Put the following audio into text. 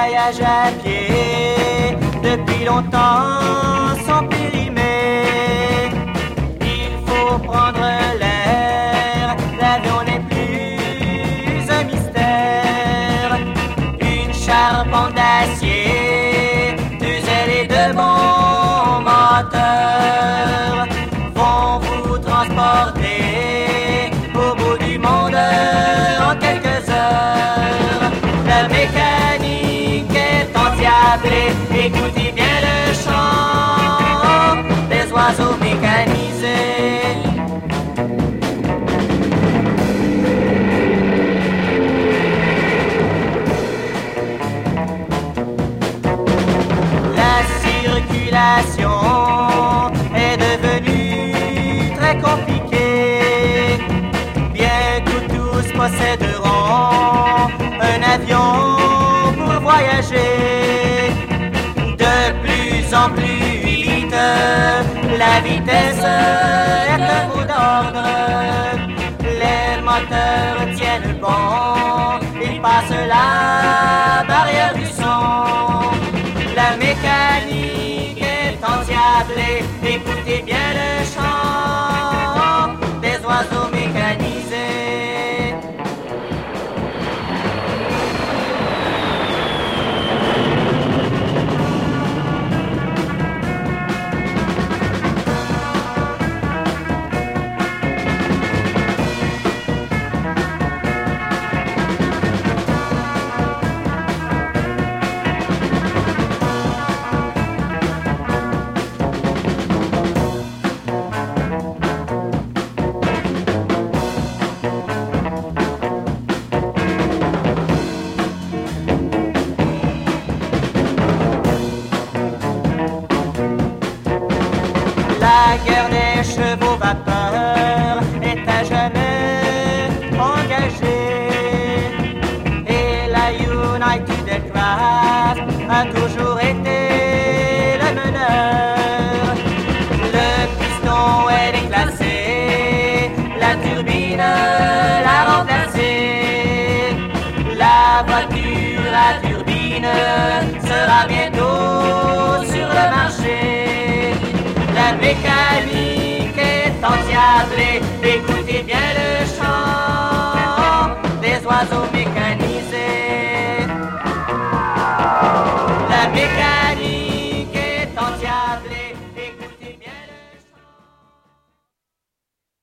voyages à pied depuis longtemps sont périmés. Il faut prendre l'air, l'avion n'est plus un mystère. Une charpente d'acier, deux ailes et de bons moteurs vont vous transporter au bout du monde en quelques heures. La mécanique est endiablée, écoutez bien le chant des oiseaux mécanisés. La circulation est devenue très compliquée. Bientôt tous posséderont un avion pour voyager. De plus en plus vite, la vitesse est un mot d'ordre. Les moteurs tiennent bon, ils passent la barrière du son. La mécanique est endiablée, écoutez bien le chant des oiseaux mécanisés. La guerre des chevaux vapeur est à jamais engagée et la United Aircraft a toujours été le meneur. Le piston est déclassé, la turbine l'a remplacé. La voiture à turbine sera bientôt sur le marché. La mécanique est endiablée, écoutez bien le chant des oiseaux.